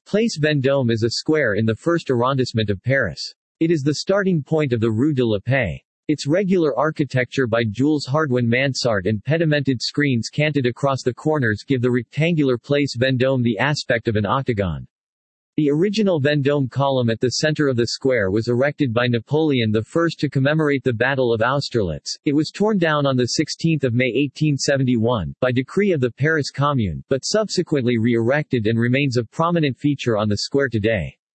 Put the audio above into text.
Place Vendôme is a square in the first arrondissement of Paris. It is the starting point of the Rue de la Paix. Its regular architecture by Jules Hardouin mansard and pedimented screens canted across the corners give the rectangular Place Vendôme the aspect of an octagon. The original Vendôme column at the center of the square was erected by Napoleon I to commemorate the Battle of Austerlitz. It was torn down on 16 May 1871, by decree of the Paris Commune, but subsequently re-erected and remains a prominent feature on the square today.